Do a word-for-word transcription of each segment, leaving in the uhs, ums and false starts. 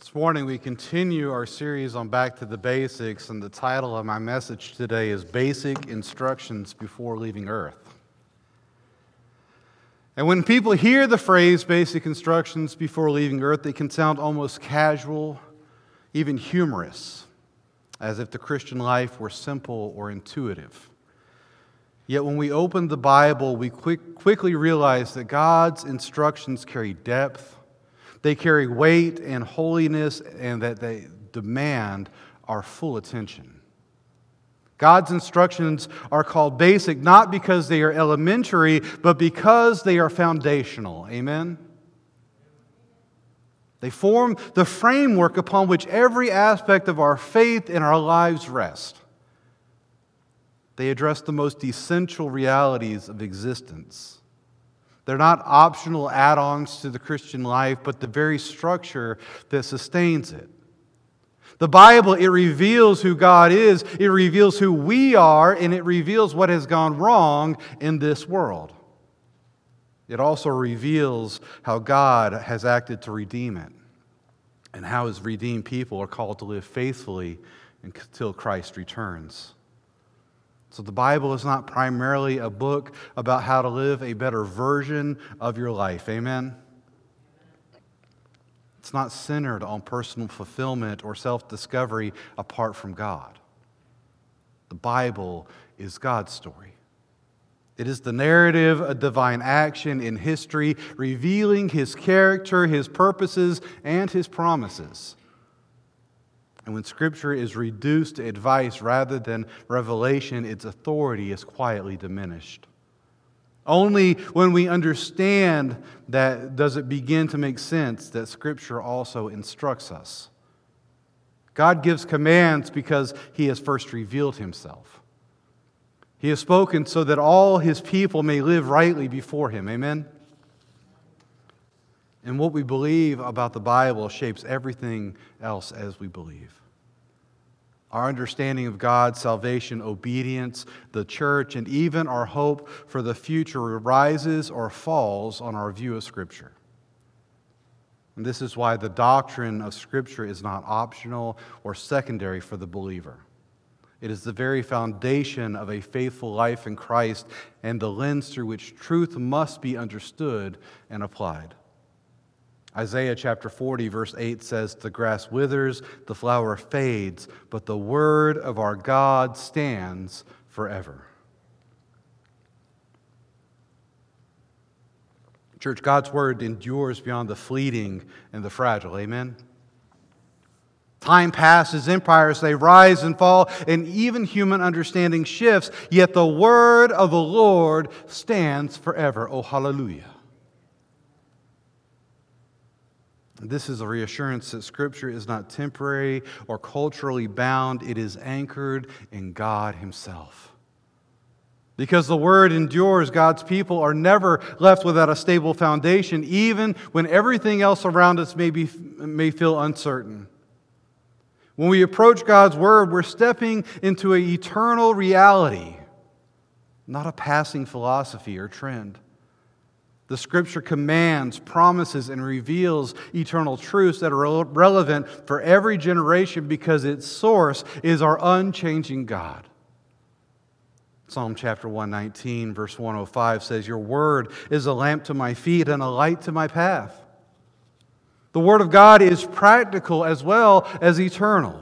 This morning we continue our series on Back to the Basics, and the title of my message today is Basic Instructions Before Leaving Earth. And when people hear the phrase basic instructions before leaving Earth, they can sound almost casual, even humorous, as if the Christian life were simple or intuitive. Yet when we open the Bible, we quick, quickly realize that God's instructions carry depth, they carry weight and holiness, and that they demand our full attention. God's instructions are called basic not because they are elementary, but because they are foundational. Amen? They form the framework upon which every aspect of our faith and our lives rest. They address the most essential realities of existence. They're not optional add-ons to the Christian life, but the very structure that sustains it. The Bible, it reveals who God is, it reveals who we are, and it reveals what has gone wrong in this world. It also reveals how God has acted to redeem it, and how His redeemed people are called to live faithfully until Christ returns. So the Bible is not primarily a book about how to live a better version of your life. Amen? It's not centered on personal fulfillment or self-discovery apart from God. The Bible is God's story. It is the narrative of divine action in history, revealing His character, His purposes, and His promises. And when Scripture is reduced to advice rather than revelation, its authority is quietly diminished. Only when we understand that does it begin to make sense that Scripture also instructs us. God gives commands because He has first revealed Himself. He has spoken so that all His people may live rightly before Him. Amen? And what we believe about the Bible shapes everything else as we believe. Our understanding of God's salvation, obedience, the church, and even our hope for the future rises or falls on our view of Scripture. And this is why the doctrine of Scripture is not optional or secondary for the believer. It is the very foundation of a faithful life in Christ and the lens through which truth must be understood and applied. Isaiah chapter forty, verse eight says, "The grass withers, the flower fades, but the word of our God stands forever." Church, God's word endures beyond the fleeting and the fragile. Amen? Time passes, empires, they rise and fall, and even human understanding shifts, yet the word of the Lord stands forever. Oh, hallelujah. This is a reassurance that Scripture is not temporary or culturally bound. It is anchored in God Himself. Because the Word endures, God's people are never left without a stable foundation, even when everything else around us may, be, may feel uncertain. When we approach God's Word, we're stepping into an eternal reality, not a passing philosophy or trend. The Scripture commands, promises, and reveals eternal truths that are relevant for every generation because its source is our unchanging God. Psalm chapter one nineteen, verse one oh five says, "Your word is a lamp to my feet and a light to my path." The Word of God is practical as well as eternal.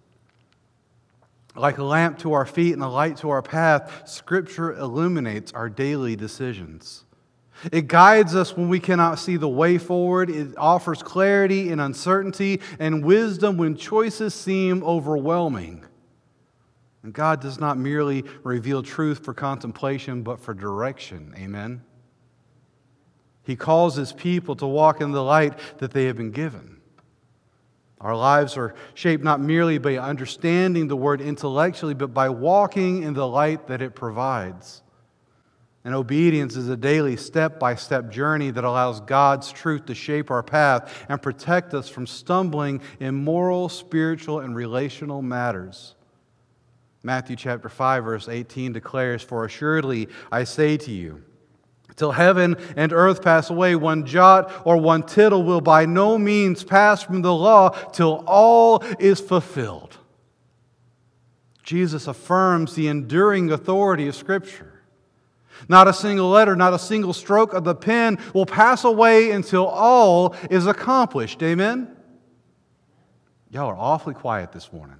Like a lamp to our feet and a light to our path, Scripture illuminates our daily decisions. It guides us when we cannot see the way forward. It offers clarity in uncertainty and wisdom when choices seem overwhelming. And God does not merely reveal truth for contemplation, but for direction. Amen? He calls His people to walk in the light that they have been given. Our lives are shaped not merely by understanding the Word intellectually, but by walking in the light that it provides. And obedience is a daily step-by-step journey that allows God's truth to shape our path and protect us from stumbling in moral, spiritual, and relational matters. Matthew chapter five, verse eighteen declares, "For assuredly I say to you, Till heaven and earth pass away, one jot or one tittle will by no means pass from the law till all is fulfilled. Jesus affirms the enduring authority of Scripture. Not a single letter, not a single stroke of the pen will pass away until all is accomplished. Amen? Y'all are awfully quiet this morning.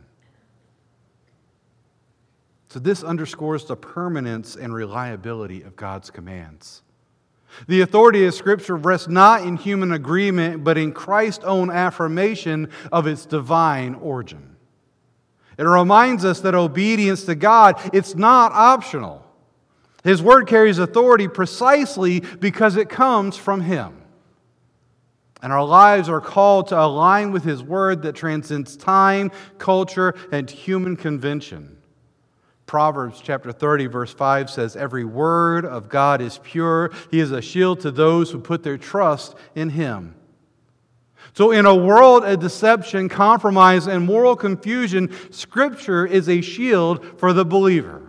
So this underscores the permanence and reliability of God's commands. The authority of Scripture rests not in human agreement, but in Christ's own affirmation of its divine origin. It reminds us that obedience to God, it's not optional. His Word carries authority precisely because it comes from Him. And our lives are called to align with His Word that transcends time, culture, and human convention. Proverbs chapter thirty, verse five says, "Every word of God is pure. He is a shield to those who put their trust in Him." So in a world of deception, compromise, and moral confusion, Scripture is a shield for the believer.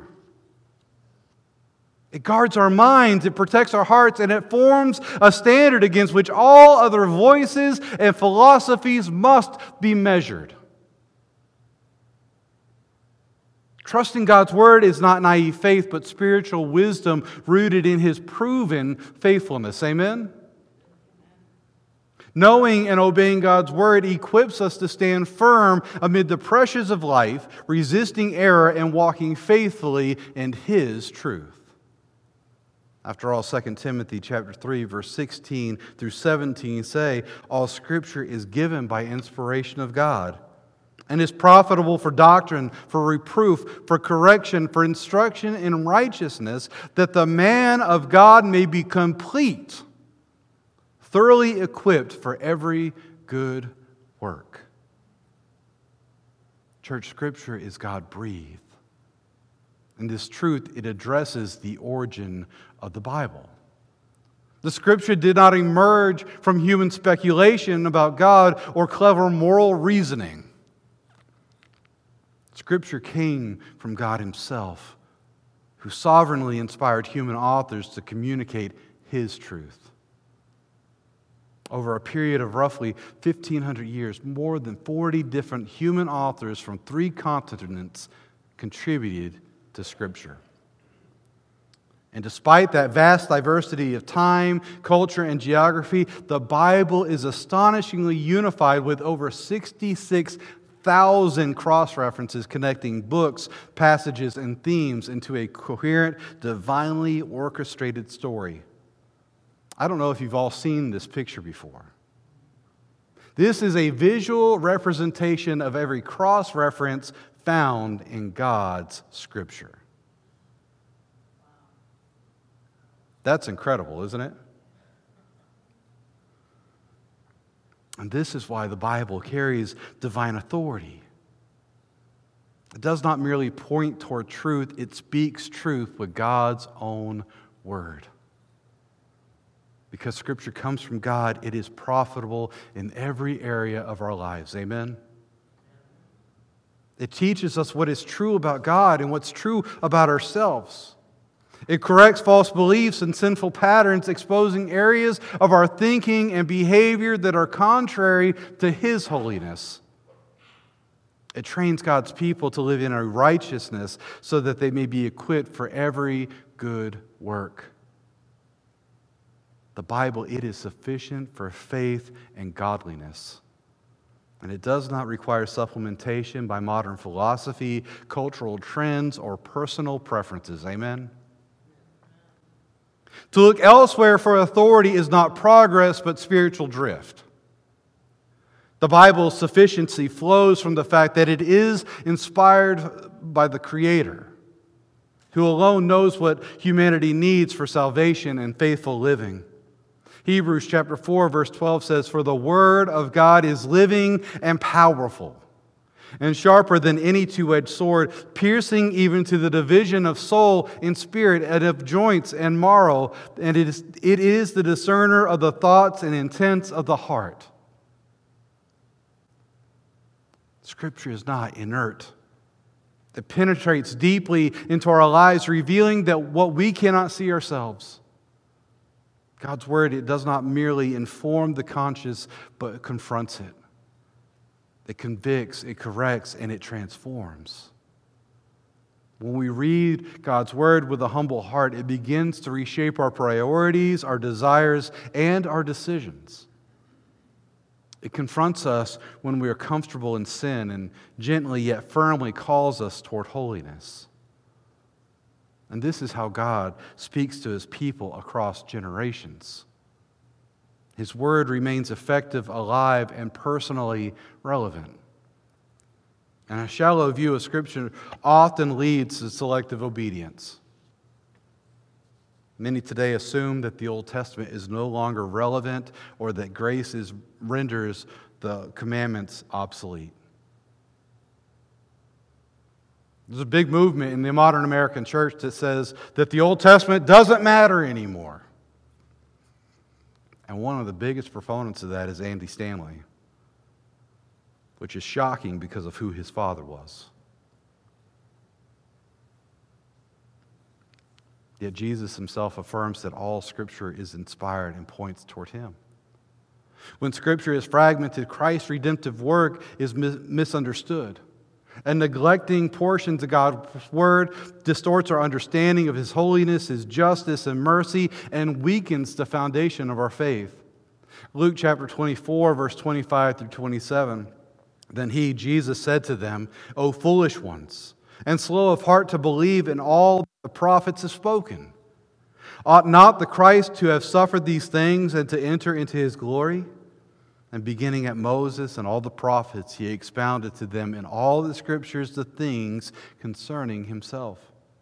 It guards our minds, it protects our hearts, and it forms a standard against which all other voices and philosophies must be measured. Trusting God's Word is not naive faith, but spiritual wisdom rooted in His proven faithfulness. Amen? Knowing and obeying God's Word equips us to stand firm amid the pressures of life, resisting error and walking faithfully in His truth. After all, Second Timothy chapter three, verse sixteen through seventeen say, "All Scripture is given by inspiration of God, and is profitable for doctrine, for reproof, for correction, for instruction in righteousness, that the man of God may be complete, thoroughly equipped for every good work." Church, Scripture is God-breathed. And this truth, it addresses the origin of the Bible. The Scripture did not emerge from human speculation about God or clever moral reasoning. Scripture came from God Himself, who sovereignly inspired human authors to communicate His truth. Over a period of roughly fifteen hundred years, more than forty different human authors from three continents contributed to Scripture. And despite that vast diversity of time, culture, and geography, the Bible is astonishingly unified with over sixty-six thousand cross-references connecting books, passages, and themes into a coherent, divinely orchestrated story. I don't know if you've all seen this picture before. This is a visual representation of every cross-reference found in God's Scripture. That's incredible, isn't it? And this is why the Bible carries divine authority. It does not merely point toward truth, it speaks truth with God's own word. Because Scripture comes from God, it is profitable in every area of our lives. Amen? It teaches us what is true about God and what's true about ourselves. It corrects false beliefs and sinful patterns, exposing areas of our thinking and behavior that are contrary to His holiness. It trains God's people to live in a righteousness so that they may be equipped for every good work. The Bible, it is sufficient for faith and godliness. And it does not require supplementation by modern philosophy, cultural trends, or personal preferences. Amen? To look elsewhere for authority is not progress, but spiritual drift. The Bible's sufficiency flows from the fact that it is inspired by the Creator, who alone knows what humanity needs for salvation and faithful living. Hebrews chapter four, verse twelve says, "For the Word of God is living and powerful, and sharper than any two-edged sword, piercing even to the division of soul and spirit, and of joints and marrow, and it is, it is the discerner of the thoughts and intents of the heart." Scripture is not inert. It penetrates deeply into our lives, revealing that what we cannot see ourselves. God's word, it does not merely inform the conscience, but it confronts it. It convicts, it corrects, and it transforms. When we read God's word with a humble heart, it begins to reshape our priorities, our desires, and our decisions. It confronts us when we are comfortable in sin and gently yet firmly calls us toward holiness. And this is how God speaks to His people across generations. His word remains effective, alive, and personally relevant. And a shallow view of Scripture often leads to selective obedience. Many today assume that the Old Testament is no longer relevant or that grace is, renders the commandments obsolete. There's a big movement in the modern American church that says that the Old Testament doesn't matter anymore. And one of the biggest proponents of that is Andy Stanley, which is shocking because of who his father was. Yet Jesus himself affirms that all Scripture is inspired and points toward Him. When Scripture is fragmented, Christ's redemptive work is mis- misunderstood. And neglecting portions of God's Word distorts our understanding of His holiness, His justice, and mercy, and weakens the foundation of our faith. Luke chapter twenty-four, verse twenty-five through twenty-seven. Then He, Jesus, said to them, O foolish ones, and slow of heart to believe in all the prophets have spoken. Ought not the Christ to have suffered these things and to enter into His glory? And beginning at Moses and all the prophets, He expounded to them in all the Scriptures the things concerning Himself.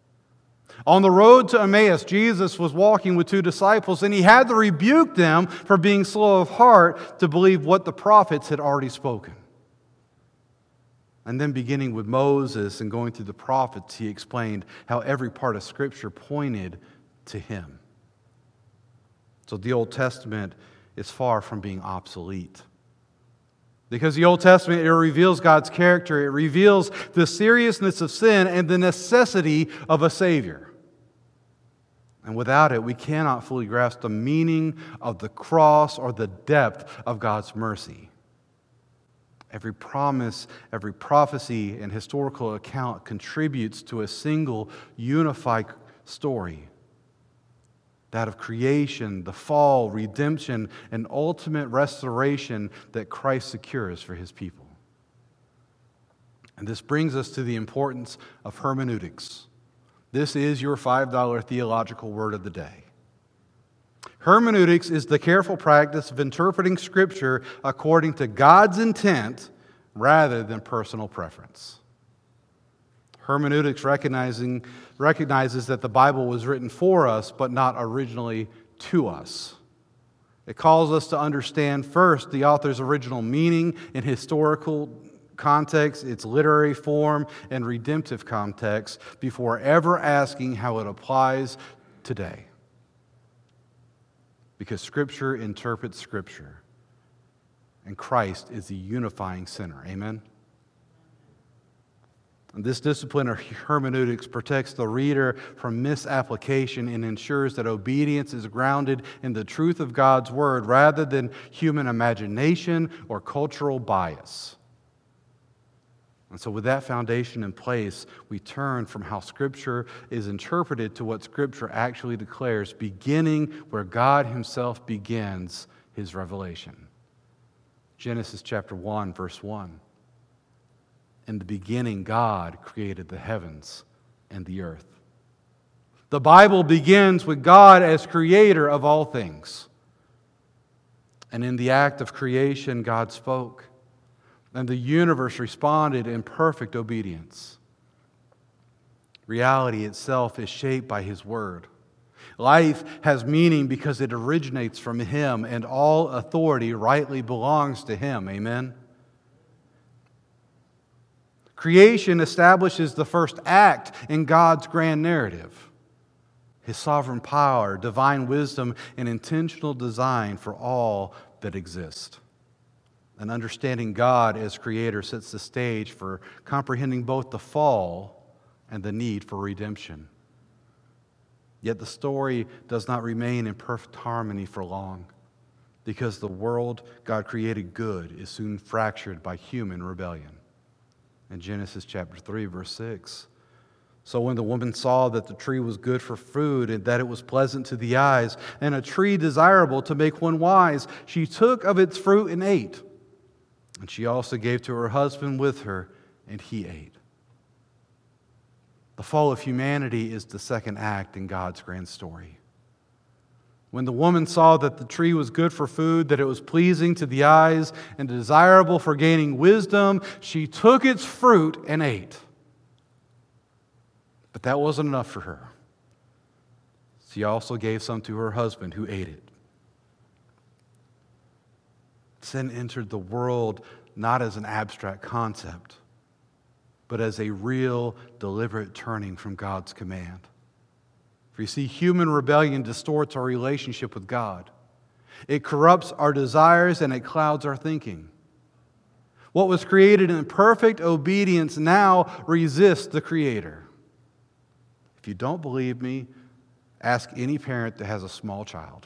On the road to Emmaus, Jesus was walking with two disciples, and He had to rebuke them for being slow of heart to believe what the prophets had already spoken. And then beginning with Moses and going through the prophets, He explained how every part of Scripture pointed to Him. So the Old Testament is far from being obsolete. Because the Old Testament, it reveals God's character. It reveals the seriousness of sin and the necessity of a Savior. And without it, we cannot fully grasp the meaning of the cross or the depth of God's mercy. Every promise, every prophecy, and historical account contributes to a single unified story. That of creation, the fall, redemption, and ultimate restoration that Christ secures for His people. And this brings us to the importance of hermeneutics. This is your five dollar theological word of the day. Hermeneutics is the careful practice of interpreting Scripture according to God's intent rather than personal preference. Hermeneutics recognizing, recognizes that the Bible was written for us, but not originally to us. It calls us to understand first the author's original meaning in historical context, its literary form, and redemptive context before ever asking how it applies today. Because Scripture interprets Scripture, and Christ is the unifying center. Amen? And this discipline of hermeneutics protects the reader from misapplication and ensures that obedience is grounded in the truth of God's Word rather than human imagination or cultural bias. And so with that foundation in place, we turn from how Scripture is interpreted to what Scripture actually declares, beginning where God Himself begins His revelation. Genesis chapter one, verse one. In the beginning, God created the heavens and the earth. The Bible begins with God as creator of all things. And in the act of creation, God spoke, and the universe responded in perfect obedience. Reality itself is shaped by His Word. Life has meaning because it originates from Him, and all authority rightly belongs to Him. Amen? Creation establishes the first act in God's grand narrative. His sovereign power, divine wisdom, and intentional design for all that exist. And understanding God as Creator sets the stage for comprehending both the fall and the need for redemption. Yet the story does not remain in perfect harmony for long, because the world God created good is soon fractured by human rebellion. In Genesis chapter three, verse six, so when the woman saw that the tree was good for food, and that it was pleasant to the eyes, and a tree desirable to make one wise, she took of its fruit and ate. And she also gave to her husband with her, and he ate. The fall of humanity is the second act in God's grand story. When the woman saw that the tree was good for food, that it was pleasing to the eyes, and desirable for gaining wisdom, she took its fruit and ate. But that wasn't enough for her. She also gave some to her husband, who ate it. Sin entered the world not as an abstract concept, but as a real, deliberate turning from God's command. For you see, human rebellion distorts our relationship with God. It corrupts our desires and it clouds our thinking. What was created in perfect obedience now resists the Creator. If you don't believe me, ask any parent that has a small child.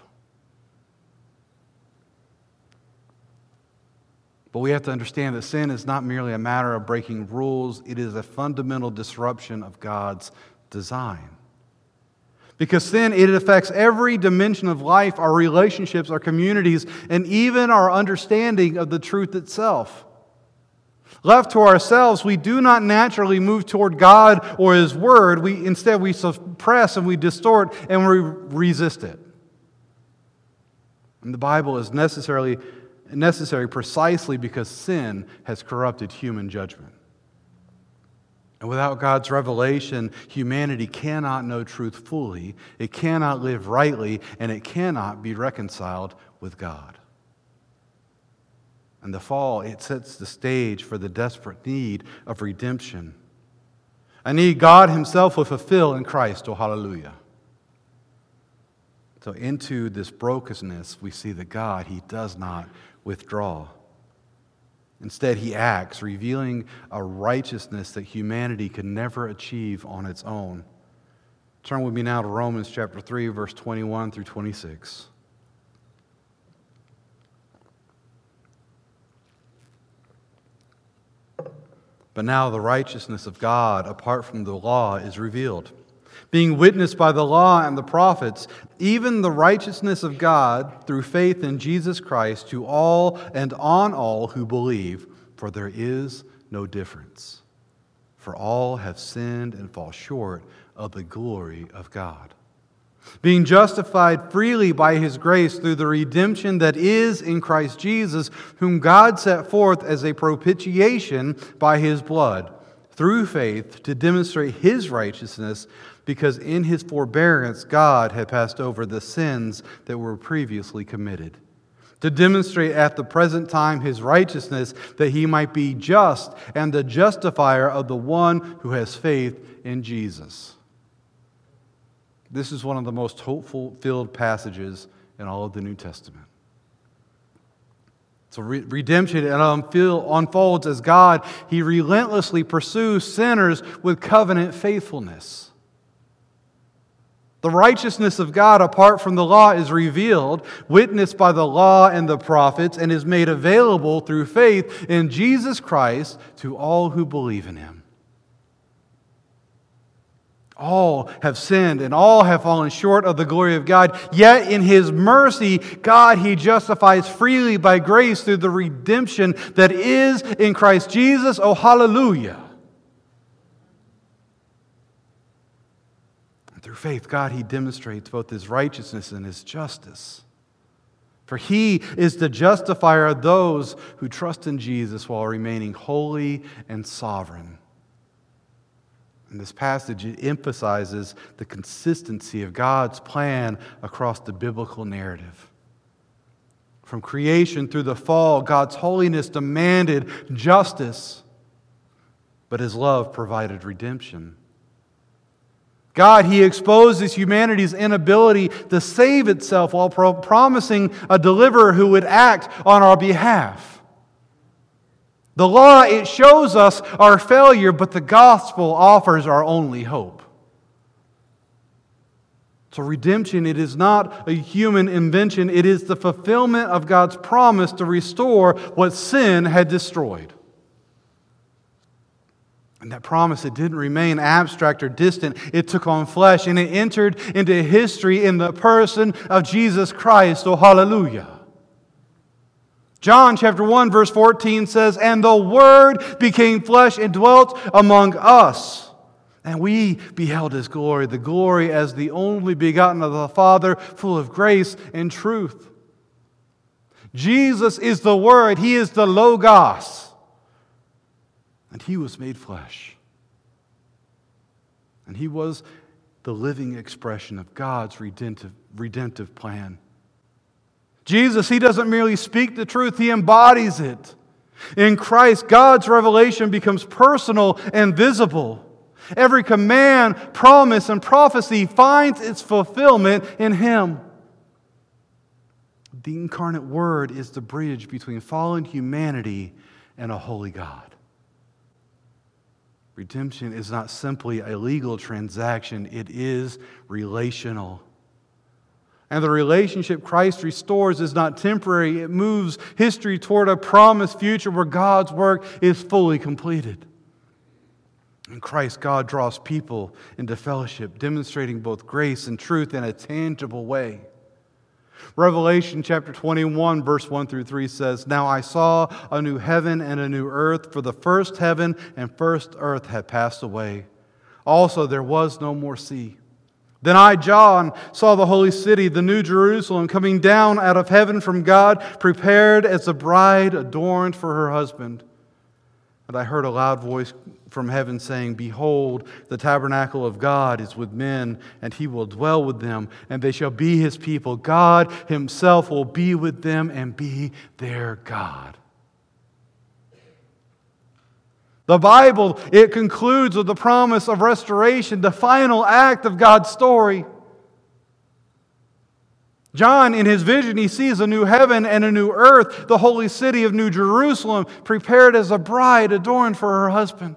But we have to understand that sin is not merely a matter of breaking rules, it is a fundamental disruption of God's design. Because sin, it affects every dimension of life, our relationships, our communities, and even our understanding of the truth itself. Left to ourselves, we do not naturally move toward God or His Word. We, instead, we suppress and we distort and we resist it. And the Bible is necessarily necessary precisely because sin has corrupted human judgment. And without God's revelation, humanity cannot know truth fully, it cannot live rightly, and it cannot be reconciled with God. And the fall, it sets the stage for the desperate need of redemption. A need God Himself will fulfill in Christ. Oh, hallelujah. So into this brokenness, we see that God, He does not withdraw. Instead, He acts, revealing a righteousness that humanity could never achieve on its own. Turn with me now to Romans chapter three, verse twenty-one through twenty-six. But now the righteousness of God, apart from the law, is revealed, being witnessed by the law and the prophets, even the righteousness of God through faith in Jesus Christ to all and on all who believe, for there is no difference. For all have sinned and fall short of the glory of God, being justified freely by His grace through the redemption that is in Christ Jesus, whom God set forth as a propitiation by His blood, through faith to demonstrate His righteousness, because in His forbearance God had passed over the sins that were previously committed, to demonstrate at the present time His righteousness, that He might be just and the justifier of the one who has faith in Jesus. This is one of the most hope-filled passages in all of the New Testament. So re- redemption it unfolds as God, He relentlessly pursues sinners with covenant faithfulness. The righteousness of God apart from the law is revealed, witnessed by the law and the prophets, and is made available through faith in Jesus Christ to all who believe in Him. All have sinned and all have fallen short of the glory of God. Yet in His mercy, God, He justifies freely by grace through the redemption that is in Christ Jesus. Oh, hallelujah. And through faith, God, He demonstrates both His righteousness and His justice. For He is the justifier of those who trust in Jesus while remaining holy and sovereign. In this passage, it emphasizes the consistency of God's plan across the biblical narrative. From creation through the fall, God's holiness demanded justice, but His love provided redemption. God, He exposes humanity's inability to save itself while pro- promising a deliverer who would act on our behalf. The law, it shows us our failure, but the gospel offers our only hope. So redemption, it is not a human invention. It is the fulfillment of God's promise to restore what sin had destroyed. And that promise, it didn't remain abstract or distant. It took on flesh and it entered into history in the person of Jesus Christ. Oh, hallelujah. John chapter one verse fourteen says, "And the Word became flesh and dwelt among us. And we beheld His glory, the glory as the only begotten of the Father, full of grace and truth." Jesus is the Word. He is the Logos. And He was made flesh. And He was the living expression of God's redemptive, redemptive plan. Jesus, He doesn't merely speak the truth, He embodies it. In Christ, God's revelation becomes personal and visible. Every command, promise, and prophecy finds its fulfillment in Him. The incarnate Word is the bridge between fallen humanity and a holy God. Redemption is not simply a legal transaction, it is relational. And the relationship Christ restores is not temporary, it moves history toward a promised future where God's work is fully completed. In Christ, God draws people into fellowship, demonstrating both grace and truth in a tangible way. Revelation chapter twenty-one, verse one through three says, "Now I saw a new heaven and a new earth, for the first heaven and first earth had passed away. Also there was no more sea. Then I, John, saw the holy city, the new Jerusalem, coming down out of heaven from God, prepared as a bride adorned for her husband. And I heard a loud voice from heaven saying, 'Behold, the tabernacle of God is with men, and He will dwell with them, and they shall be His people. God Himself will be with them and be their God.'" The Bible, it concludes with the promise of restoration, the final act of God's story. John, in his vision, he sees a new heaven and a new earth, the holy city of New Jerusalem, prepared as a bride adorned for her husband.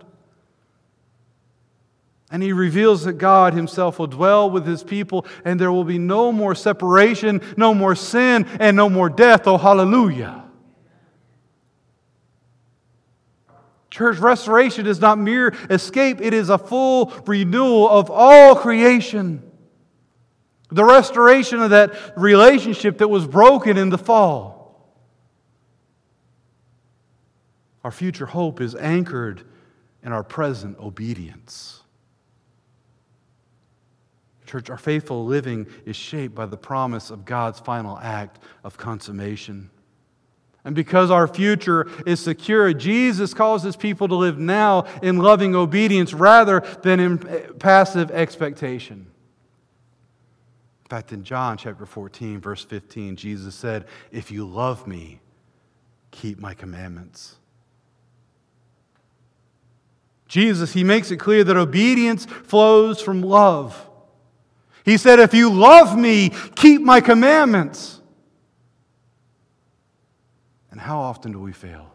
And he reveals that God Himself will dwell with His people, and there will be no more separation, no more sin, and no more death. Oh, hallelujah. Church, restoration is not mere escape, it is a full renewal of all creation. The restoration of that relationship that was broken in the fall. Our future hope is anchored in our present obedience. Church, our faithful living is shaped by the promise of God's final act of consummation. And because our future is secure, Jesus calls His people to live now in loving obedience rather than in passive expectation. In fact, in John chapter fourteen, verse fifteen, Jesus said, "If you love me, keep my commandments." Jesus, He makes it clear that obedience flows from love. He said, "If you love me, keep my commandments." And how often do we fail?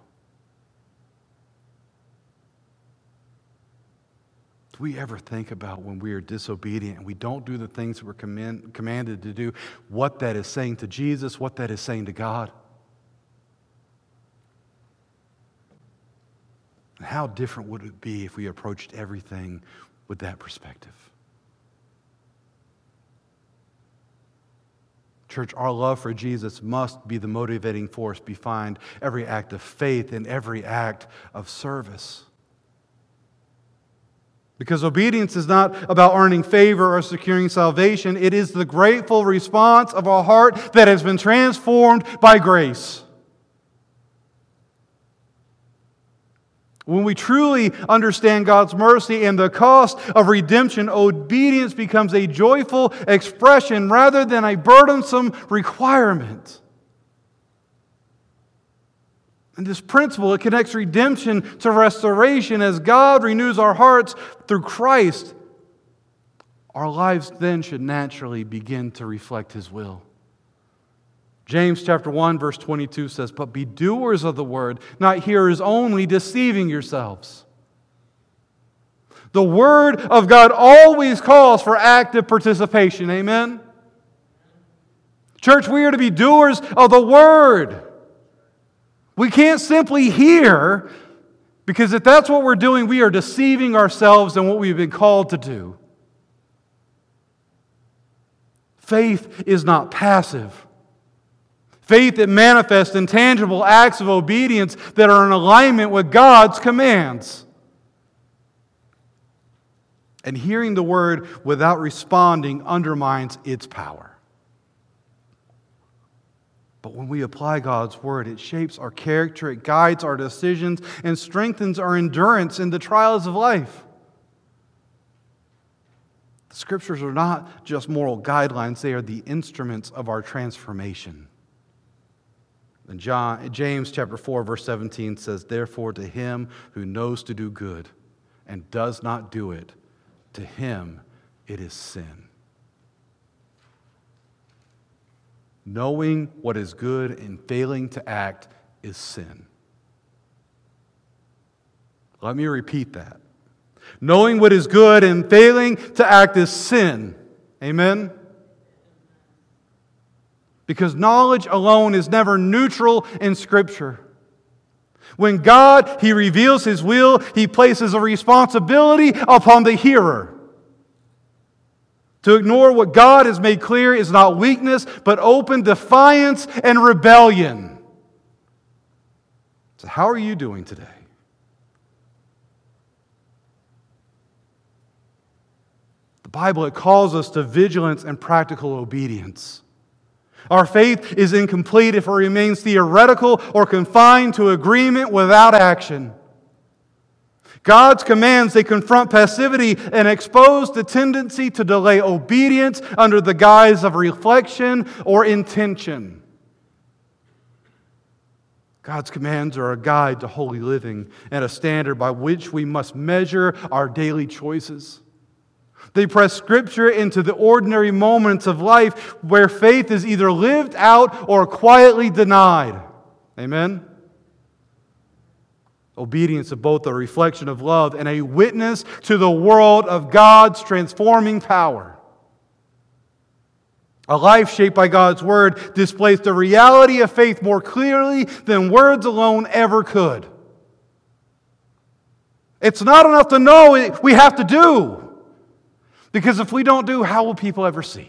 Do we ever think about when we are disobedient and we don't do the things that we're command, commanded to do, what that is saying to Jesus, what that is saying to God? And how different would it be if we approached everything with that perspective? Church, our love for Jesus must be the motivating force behind every act of faith and every act of service. Because obedience is not about earning favor or securing salvation. It is the grateful response of a heart that has been transformed by grace. When we truly understand God's mercy and the cost of redemption, obedience becomes a joyful expression rather than a burdensome requirement. And this principle, it connects redemption to restoration. As God renews our hearts through Christ, our lives then should naturally begin to reflect His will. James chapter one, verse twenty-two says, "But be doers of the word, not hearers only, deceiving yourselves." The Word of God always calls for active participation. Amen? Church, we are to be doers of the Word. We can't simply hear, because if that's what we're doing, we are deceiving ourselves in what we've been called to do. Faith is not passive. Faith that manifests in tangible acts of obedience that are in alignment with God's commands. And hearing the Word without responding undermines its power. But when we apply God's Word, it shapes our character, it guides our decisions, and strengthens our endurance in the trials of life. The Scriptures are not just moral guidelines, they are the instruments of our transformation. And John, James chapter four, verse seventeen says, "Therefore to him who knows to do good and does not do it, to him it is sin." Knowing what is good and failing to act is sin. Let me repeat that. Knowing what is good and failing to act is sin. Amen? Because knowledge alone is never neutral in Scripture. When God, He reveals His will, He places a responsibility upon the hearer. To ignore what God has made clear is not weakness, but open defiance and rebellion. So how are you doing today? The Bible, it calls us to vigilance and practical obedience. Our faith is incomplete if it remains theoretical or confined to agreement without action. God's commands, they confront passivity and expose the tendency to delay obedience under the guise of reflection or intention. God's commands are a guide to holy living and a standard by which we must measure our daily choices. They press Scripture into the ordinary moments of life where faith is either lived out or quietly denied. Amen? Obedience is both a reflection of love and a witness to the world of God's transforming power. A life shaped by God's Word displays the reality of faith more clearly than words alone ever could. It's not enough to know, we have to do. Because if we don't do, how will people ever see?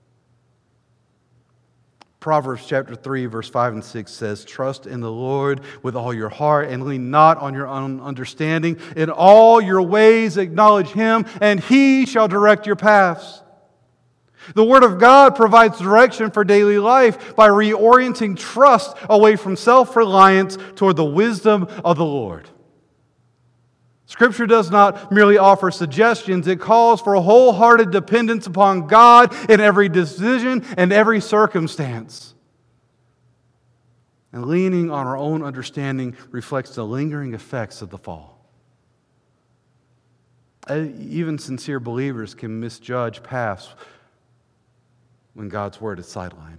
Proverbs chapter three, verse five and six says, "Trust in the Lord with all your heart and lean not on your own understanding. In all your ways acknowledge Him, and He shall direct your paths." The Word of God provides direction for daily life by reorienting trust away from self-reliance toward the wisdom of the Lord. Scripture does not merely offer suggestions, it calls for a wholehearted dependence upon God in every decision and every circumstance. And leaning on our own understanding reflects the lingering effects of the fall. Even sincere believers can misjudge paths when God's Word is sidelined.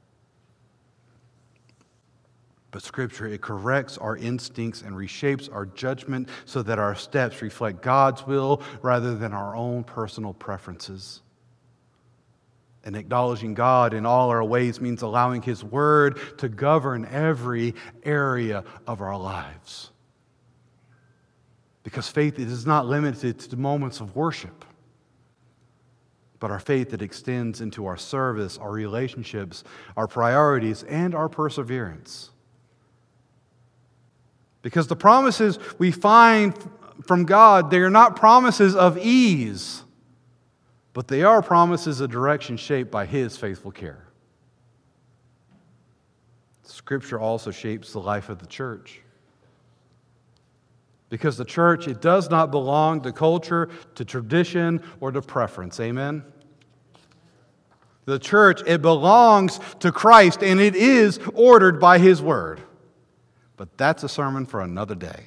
But Scripture, it corrects our instincts and reshapes our judgment so that our steps reflect God's will rather than our own personal preferences. And acknowledging God in all our ways means allowing His Word to govern every area of our lives. Because faith is not limited to moments of worship, but our faith that extends into our service, our relationships, our priorities, and our perseverance. Because the promises we find from God, they are not promises of ease, but they are promises of direction shaped by His faithful care. Scripture also shapes the life of the church. Because the church, it does not belong to culture, to tradition, or to preference. Amen? The church, it belongs to Christ, and it is ordered by His Word. But that's a sermon for another day.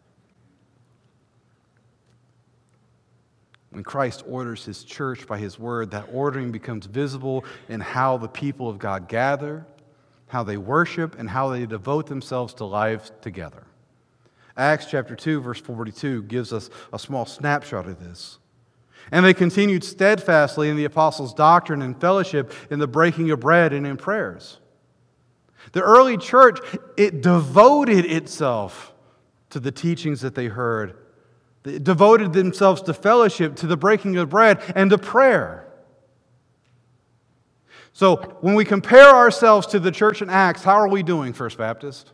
When Christ orders His church by His Word, that ordering becomes visible in how the people of God gather, how they worship, and how they devote themselves to life together. Acts chapter two, verse forty-two gives us a small snapshot of this. And they continued steadfastly in the apostles' doctrine and fellowship, in the breaking of bread and in prayers. The early church, it devoted itself to the teachings that they heard. They devoted themselves to fellowship, to the breaking of bread, and to prayer. So when we compare ourselves to the church in Acts, how are we doing, First Baptist?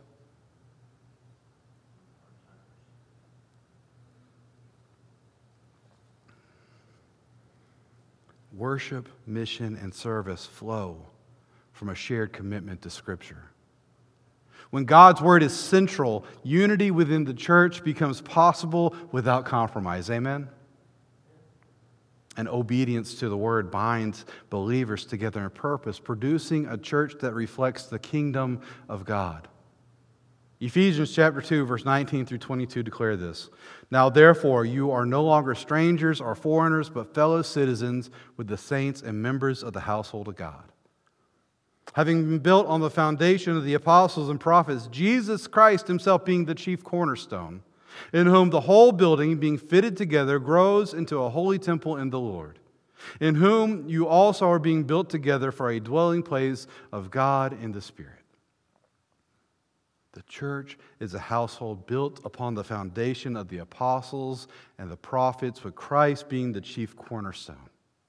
Worship, mission, and service flow from a shared commitment to Scripture. When God's Word is central, unity within the church becomes possible without compromise. Amen? And obedience to the Word binds believers together in purpose, producing a church that reflects the kingdom of God. Ephesians chapter two, verse nineteen through twenty-two declare this. Now therefore you are no longer strangers or foreigners, but fellow citizens with the saints and members of the household of God. Having been built on the foundation of the apostles and prophets, Jesus Christ himself being the chief cornerstone, in whom the whole building, being fitted together, grows into a holy temple in the Lord, in whom you also are being built together for a dwelling place of God in the Spirit. The church is a household built upon the foundation of the apostles and the prophets, with Christ being the chief cornerstone.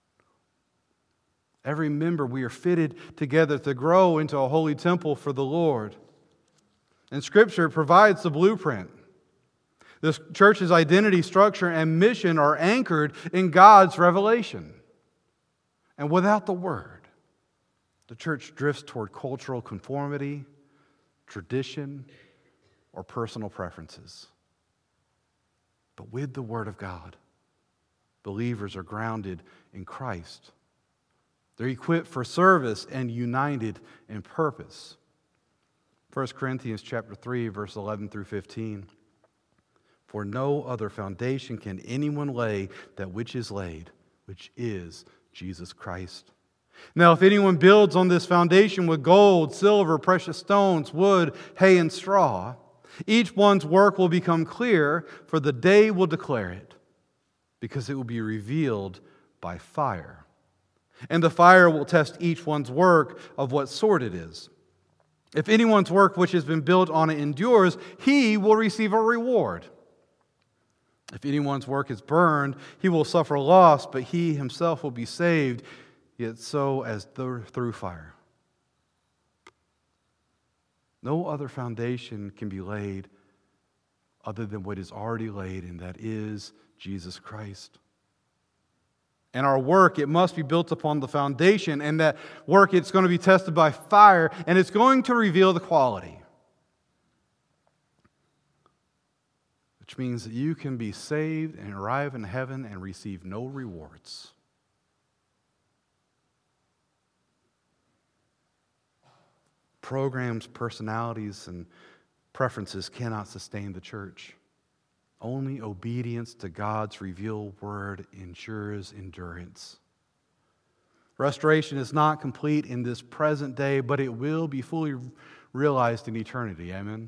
Every member, we are fitted together to grow into a holy temple for the Lord. And Scripture provides the blueprint. This church's identity, structure, and mission are anchored in God's revelation. And without the Word, the church drifts toward cultural conformity, tradition, or personal preferences. But with the Word of God, believers are grounded in Christ. They're equipped for service and united in purpose. First Corinthians chapter three, verse eleven through fifteen. For no other foundation can anyone lay that which is laid, which is Jesus Christ. Now, if anyone builds on this foundation with gold, silver, precious stones, wood, hay, and straw, each one's work will become clear, for the day will declare it, because it will be revealed by fire. And the fire will test each one's work of what sort it is. If anyone's work which has been built on it endures, he will receive a reward. If anyone's work is burned, he will suffer loss, but he himself will be saved, yet so as through fire. No other foundation can be laid other than what is already laid, and that is Jesus Christ. And our work, it must be built upon the foundation, and that work, it's going to be tested by fire, and it's going to reveal the quality. Which means that you can be saved and arrive in heaven and receive no rewards. Programs, personalities, and preferences cannot sustain the church. Only obedience to God's revealed word ensures endurance. Restoration is not complete in this present day, but it will be fully realized in eternity. Amen?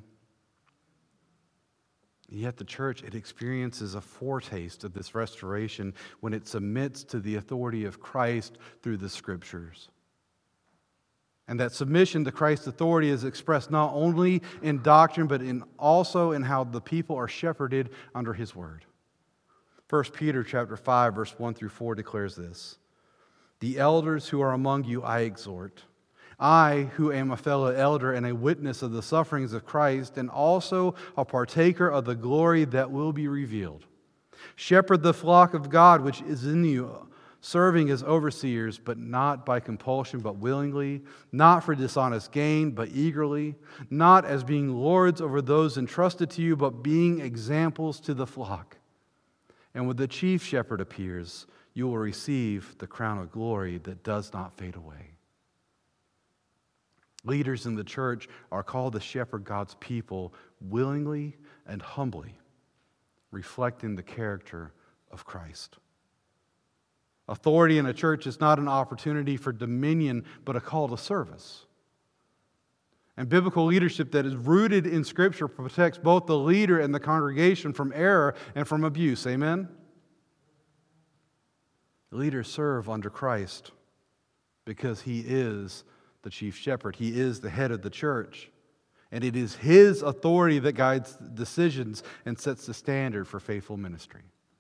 Yet the church, it experiences a foretaste of this restoration when it submits to the authority of Christ through the Scriptures. And that submission to Christ's authority is expressed not only in doctrine, but in also in how the people are shepherded under His word. First Peter chapter five, verse one through four declares this. The elders who are among you I exhort, I who am a fellow elder and a witness of the sufferings of Christ, and also a partaker of the glory that will be revealed. Shepherd the flock of God which is in you, serving as overseers, but not by compulsion, but willingly, not for dishonest gain, but eagerly, not as being lords over those entrusted to you, but being examples to the flock. And when the chief shepherd appears, you will receive the crown of glory that does not fade away. Leaders in the church are called to shepherd God's people willingly and humbly, reflecting the character of Christ. Authority in a church is not an opportunity for dominion, but a call to service. And biblical leadership that is rooted in Scripture protects both the leader and the congregation from error and from abuse. Amen? Leaders serve under Christ because He is the chief shepherd. He is the head of the church. And it is His authority that guides decisions and sets the standard for faithful ministry.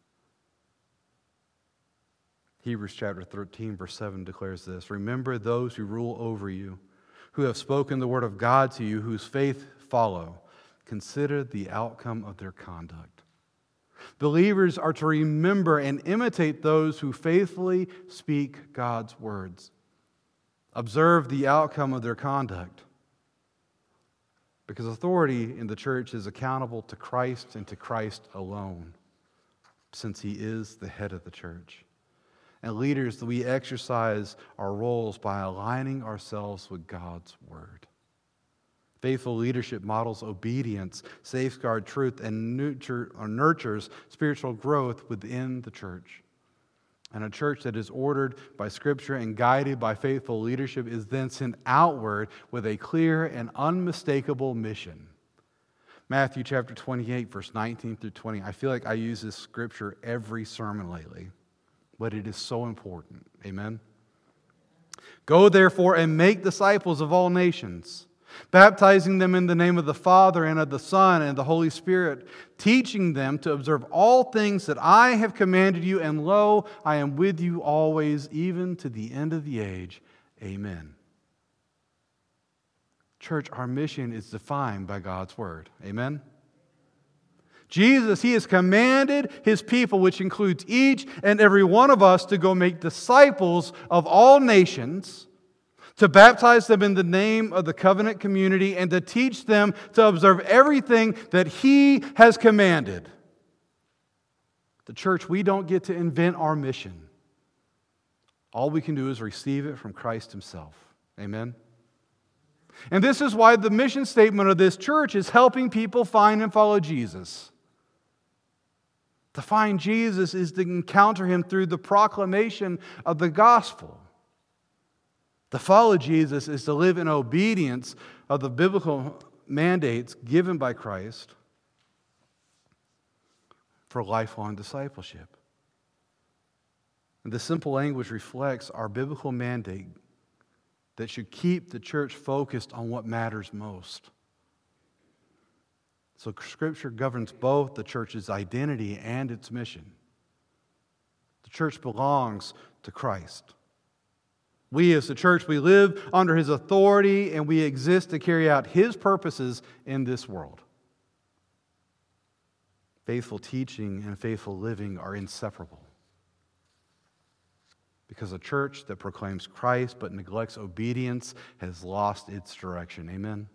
Hebrews chapter thirteen, verse seven declares this: "Remember those who rule over you, who have spoken the word of God to you, whose faith follow. Consider the outcome of their conduct." Believers are to remember and imitate those who faithfully speak God's words. Observe the outcome of their conduct. Because authority in the church is accountable to Christ and to Christ alone, since He is the head of the church. And leaders, we exercise our roles by aligning ourselves with God's word. Faithful leadership models obedience, safeguards truth, and nurture, or nurtures spiritual growth within the church. And a church that is ordered by Scripture and guided by faithful leadership is then sent outward with a clear and unmistakable mission. Matthew chapter twenty-eight, verse nineteen through twenty. I feel like I use this scripture every sermon lately, but it is so important. Amen? "Go therefore and make disciples of all nations, baptizing them in the name of the Father and of the Son and the Holy Spirit, teaching them to observe all things that I have commanded you, and lo, I am with you always, even to the end of the age. Amen." Church, our mission is defined by God's word. Amen? Jesus, He has commanded His people, which includes each and every one of us, to go make disciples of all nations, to baptize them in the name of the covenant community, and to teach them to observe everything that He has commanded. The church, we don't get to invent our mission. All we can do is receive it from Christ Himself. Amen? And this is why the mission statement of this church is helping people find and follow Jesus. To find Jesus is to encounter Him through the proclamation of the gospel. To follow Jesus is to live in obedience of the biblical mandates given by Christ for lifelong discipleship. And the simple language reflects our biblical mandate that should keep the church focused on what matters most. So Scripture governs both the church's identity and its mission. The church belongs to Christ. We as the church, we live under His authority, and we exist to carry out His purposes in this world. Faithful teaching and faithful living are inseparable. Because a church that proclaims Christ but neglects obedience has lost its direction. Amen?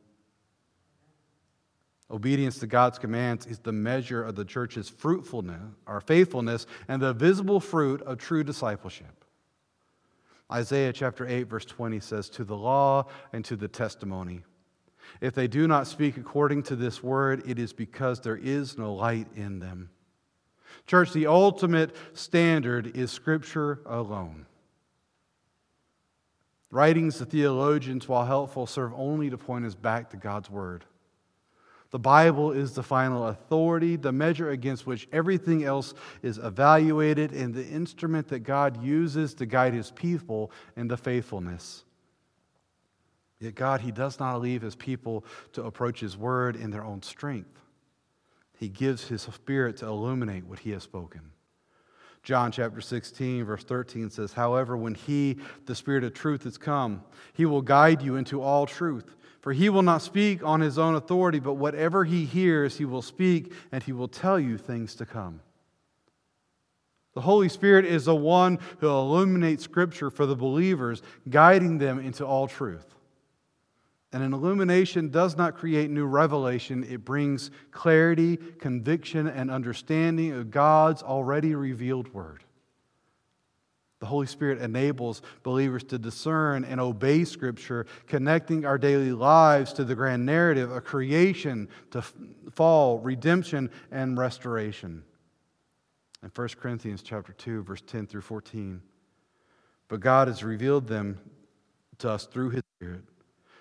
Obedience to God's commands is the measure of the church's fruitfulness, or faithfulness, and the visible fruit of true discipleship. Isaiah chapter eight, verse twenty says, "To the law and to the testimony. If they do not speak according to this word, it is because there is no light in them." Church, the ultimate standard is Scripture alone. Writings of theologians, while helpful, serve only to point us back to God's word. The Bible is the final authority, the measure against which everything else is evaluated, and the instrument that God uses to guide His people into faithfulness. Yet God, He does not leave His people to approach His word in their own strength. He gives His Spirit to illuminate what He has spoken. John chapter sixteen, verse thirteen says, "However, when He, the Spirit of truth, is come, He will guide you into all truth. For He will not speak on His own authority, but whatever He hears, He will speak, and He will tell you things to come." The Holy Spirit is the one who illuminates Scripture for the believers, guiding them into all truth. And an illumination does not create new revelation. It brings clarity, conviction, and understanding of God's already revealed word. The Holy Spirit enables believers to discern and obey Scripture, connecting our daily lives to the grand narrative of creation, to fall, redemption, and restoration. In First Corinthians chapter two, verse ten through fourteen, "But God has revealed them to us through His Spirit.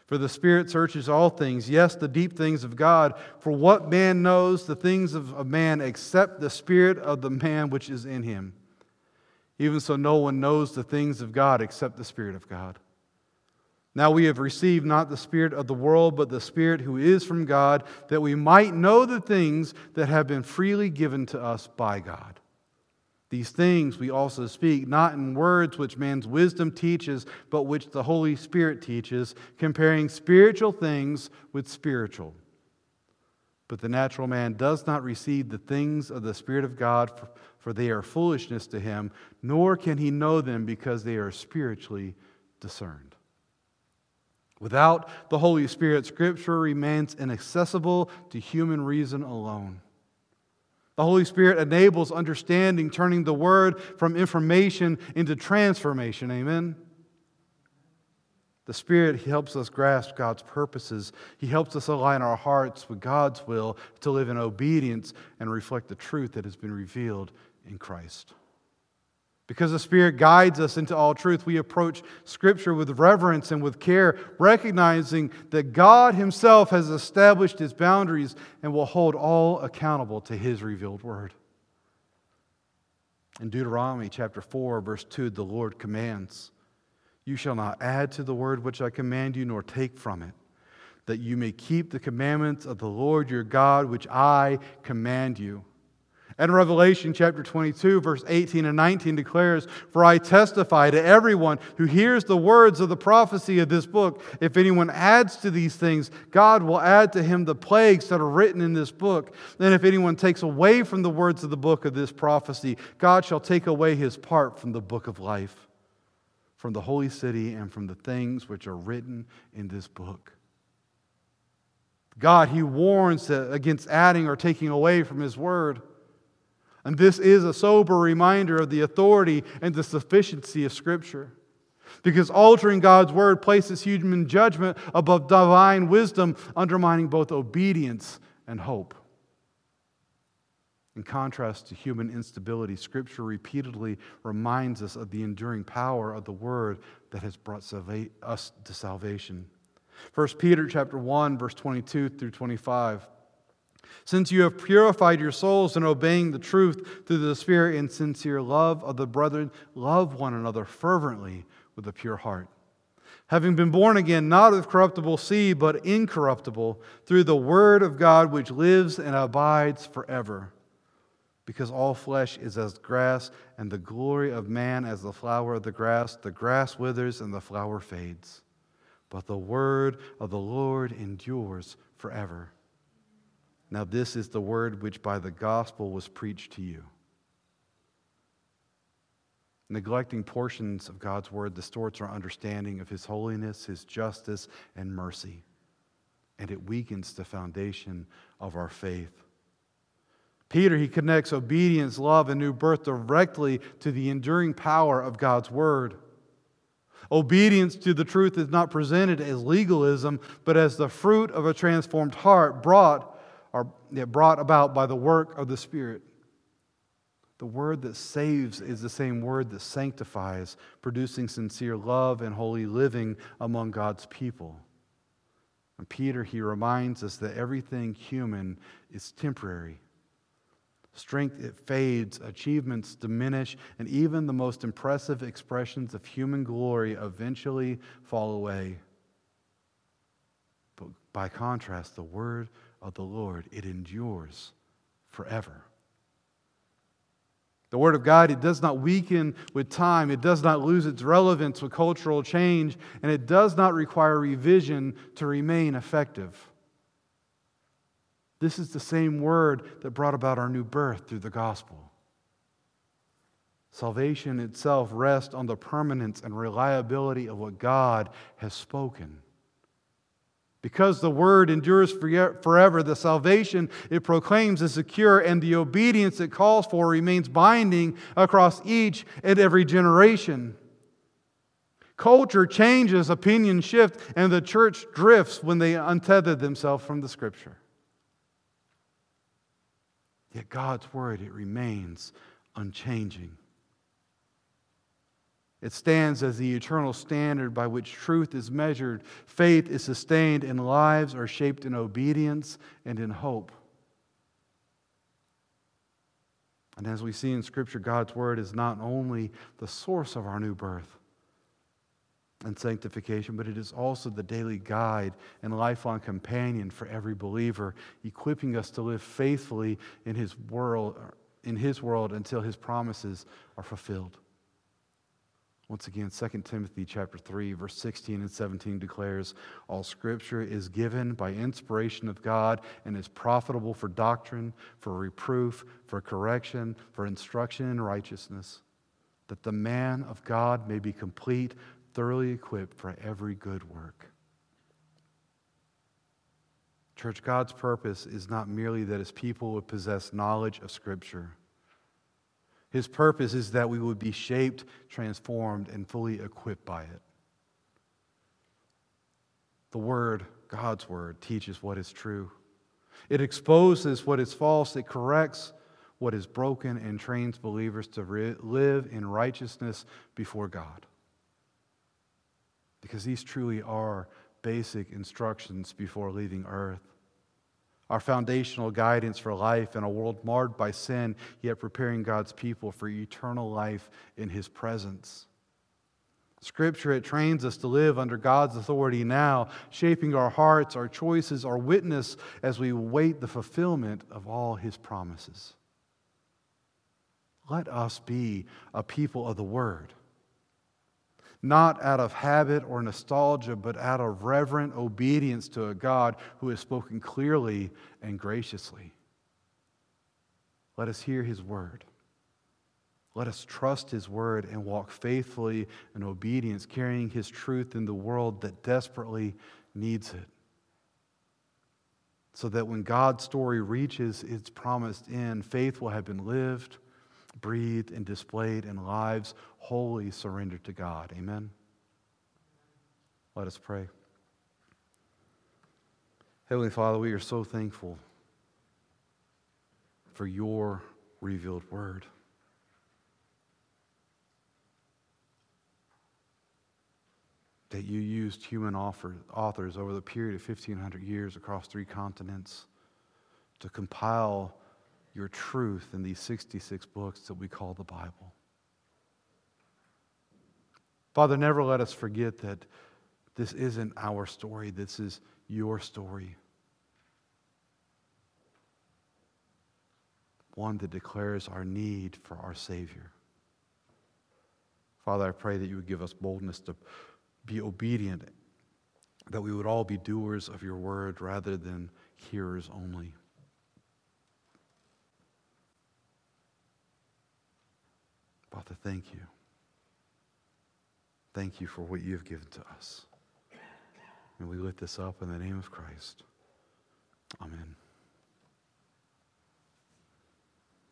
For the Spirit searches all things, yes, the deep things of God. For what man knows the things of a man except the spirit of the man which is in him? Even so, no one knows the things of God except the Spirit of God. Now we have received not the spirit of the world, but the Spirit who is from God, that we might know the things that have been freely given to us by God. These things we also speak, not in words which man's wisdom teaches, but which the Holy Spirit teaches, comparing spiritual things with spiritual. But the natural man does not receive the things of the Spirit of God, for they are foolishness to him, nor can he know them because they are spiritually discerned. Without the Holy Spirit, Scripture remains inaccessible to human reason alone. The Holy Spirit enables understanding, turning the Word from information into transformation. Amen? The Spirit helps us grasp God's purposes. He helps us align our hearts with God's will to live in obedience and reflect the truth that has been revealed in Christ. Because the Spirit guides us into all truth, we approach Scripture with reverence and with care, recognizing that God Himself has established His boundaries and will hold all accountable to His revealed Word. In Deuteronomy chapter four, verse two, the Lord commands, "You shall not add to the word which I command you, nor take from it, that you may keep the commandments of the Lord your God, which I command you." And Revelation chapter twenty-two, verse eighteen and nineteen declares, "For I testify to everyone who hears the words of the prophecy of this book, if anyone adds to these things, God will add to him the plagues that are written in this book. And if anyone takes away from the words of the book of this prophecy, God shall take away his part from the book of life, from the holy city, and from the things which are written in this book." God, He warns against adding or taking away from His word. And this is a sober reminder of the authority and the sufficiency of Scripture. Because altering God's word places human judgment above divine wisdom, undermining both obedience and hope. In contrast to human instability, Scripture repeatedly reminds us of the enduring power of the Word that has brought salva- us to salvation. First Peter chapter one, verse twenty-two through twenty-five. "Since you have purified your souls in obeying the truth through the Spirit in sincere love of the brethren, love one another fervently with a pure heart. Having been born again, not of corruptible seed, but incorruptible, through the Word of God which lives and abides forever. Because all flesh is as grass, and the glory of man as the flower of the grass. The grass withers and the flower fades, but the word of the Lord endures forever. Now this is the word which by the gospel was preached to you." Neglecting portions of God's word distorts our understanding of His holiness, His justice, and mercy, and it weakens the foundation of our faith. Peter, he connects obedience, love, and new birth directly to the enduring power of God's word. Obedience to the truth is not presented as legalism, but as the fruit of a transformed heart brought, or, brought about by the work of the Spirit. The word that saves is the same word that sanctifies, producing sincere love and holy living among God's people. And Peter, he reminds us that everything human is temporary. Strength, it fades, achievements diminish, and even the most impressive expressions of human glory eventually fall away. But by contrast, the word of the Lord, it endures forever. The Word of God, it does not weaken with time. It does not lose its relevance with cultural change, and it does not require revision to remain effective. This is the same Word that brought about our new birth through the gospel. Salvation itself rests on the permanence and reliability of what God has spoken. Because the word endures forever, the salvation it proclaims is secure, and the obedience it calls for remains binding across each and every generation. Culture changes, opinions shift, and the church drifts when they untether themselves from the Scripture. Yet God's word, it remains unchanging. It stands as the eternal standard by which truth is measured, faith is sustained, and lives are shaped in obedience and in hope. And as we see in Scripture, God's Word is not only the source of our new birth and sanctification, but it is also the daily guide and lifelong companion for every believer, equipping us to live faithfully in His world, in His world until His promises are fulfilled. Once again, Second Timothy chapter three, verse sixteen and seventeen declares, all Scripture is given by inspiration of God and is profitable for doctrine, for reproof, for correction, for instruction in righteousness, that the man of God may be complete, thoroughly equipped for every good work. Church, God's purpose is not merely that His people would possess knowledge of Scripture. His purpose is that we would be shaped, transformed, and fully equipped by it. The Word, God's Word, teaches what is true. It exposes what is false. It corrects what is broken and trains believers to re- live in righteousness before God. Because these truly are basic instructions before leaving earth. Our foundational guidance for life in a world marred by sin, yet preparing God's people for eternal life in His presence. Scripture, it trains us to live under God's authority now, shaping our hearts, our choices, our witness as we await the fulfillment of all His promises. Let us be a people of the Word. Not out of habit or nostalgia, but out of reverent obedience to a God who has spoken clearly and graciously. Let us hear His word. Let us trust His word and walk faithfully in obedience, carrying His truth in the world that desperately needs it. So that when God's story reaches its promised end, faith will have been lived, breathed, and displayed in lives wholly surrendered to God. Amen? Let us pray. Heavenly Father, we are so thankful for Your revealed word. That You used human authors over the period of fifteen hundred years across three continents to compile Your truth in these sixty-six books that we call the Bible. Father, never let us forget that this isn't our story. This is Your story. One that declares our need for our Savior. Father, I pray that You would give us boldness to be obedient, that we would all be doers of Your word rather than hearers only. Father, thank You. Thank You for what You have given to us. And we lift this up in the name of Christ. Amen.